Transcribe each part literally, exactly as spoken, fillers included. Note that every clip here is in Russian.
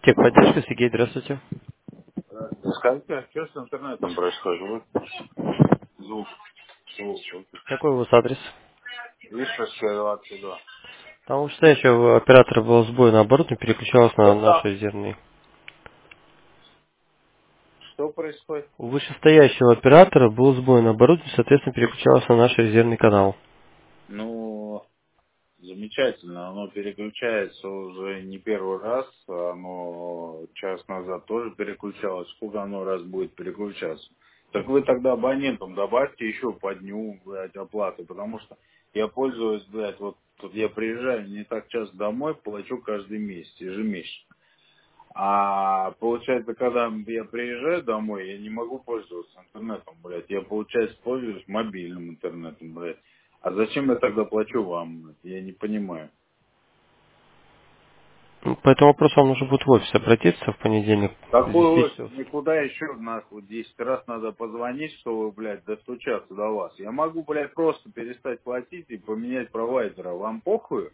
Техподдержка, Сергей, здравствуйте. Скажите, а что с интернетом происходит? Вот звук. Звук. Какой у вас адрес? Вишерская двадцать два. Там у стоящего оператора был сбой, наоборот, не переключалась на Что наш там? резервный. Что происходит? У вышестоящего оператора был сбой, наоборот, и, соответственно, переключалась на наш резервный канал. Ну, замечательно. Оно переключается уже не первый раз. Оно час назад тоже переключалось. Сколько оно раз будет переключаться? Так вы тогда абонентам добавьте еще по дню, блядь, оплаты, потому что я пользуюсь, блядь, вот тут я приезжаю не так часто домой, плачу каждый месяц, ежемесячно. А получается, когда я приезжаю домой, я не могу пользоваться интернетом, блядь. Я, получается, пользуюсь мобильным интернетом, блядь. А зачем я тогда плачу вам, блядь? Я не понимаю. Ну, По этому вопросу вам нужно будет в офис обратиться в понедельник с Какой десяти офис? часов. Никуда еще, нахуй, десять раз надо позвонить, чтобы, блядь, достучаться до вас. Я могу, блядь, просто перестать платить и поменять провайдера. Вам похуй?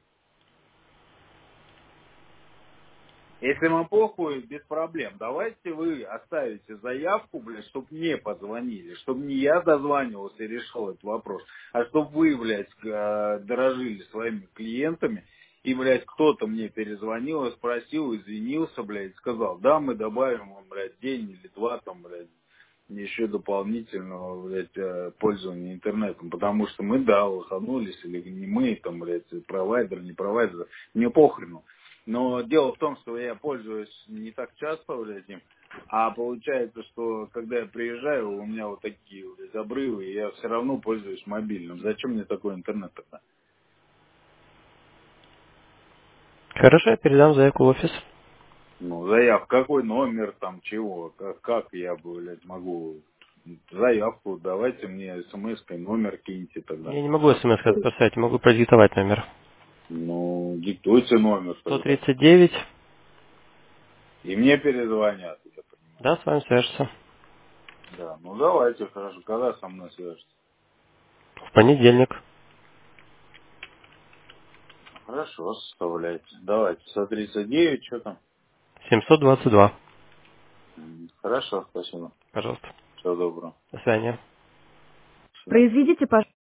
Если вам похуй, без проблем. Давайте вы оставите заявку, блядь, чтобы мне позвонили, чтобы не я дозванивался и решил этот вопрос, а чтобы вы, блядь, э, дорожили своими клиентами, и, блядь, кто-то мне перезвонил и спросил, извинился, блядь, сказал, да, мы добавим вам, блядь, день или два, там, блядь, еще дополнительного, блядь, э, пользования интернетом, потому что мы, да, лоханулись, или не мы, там, блядь, провайдер, не провайдер, мне похрену. Но дело в том, что я пользуюсь не так часто, блядь, им, а получается, что когда я приезжаю, у меня вот такие, блядь, обрывы, и я все равно пользуюсь мобильным. Зачем мне такой интернет тогда? Хорошо, я передам заявку в офис. Ну, заявка, какой номер там, чего, как, как я, блядь, могу заявку, давайте мне смс-кой номер киньте тогда. Я не могу смс отписать, могу продиктовать номер. Ну, диктуйте номер сто тогда. тридцать девять. И мне перезвонят, я понимаю. Да, с вами свяжется. Да, ну давайте, хорошо, когда со мной свяжется? В понедельник. Хорошо, составляйте. Давайте, сто тридцать девять, что там? семьсот двадцать два. М, Хорошо, спасибо. Пожалуйста. Всего доброго. До свидания. До свидания. Произведите, пожалуйста.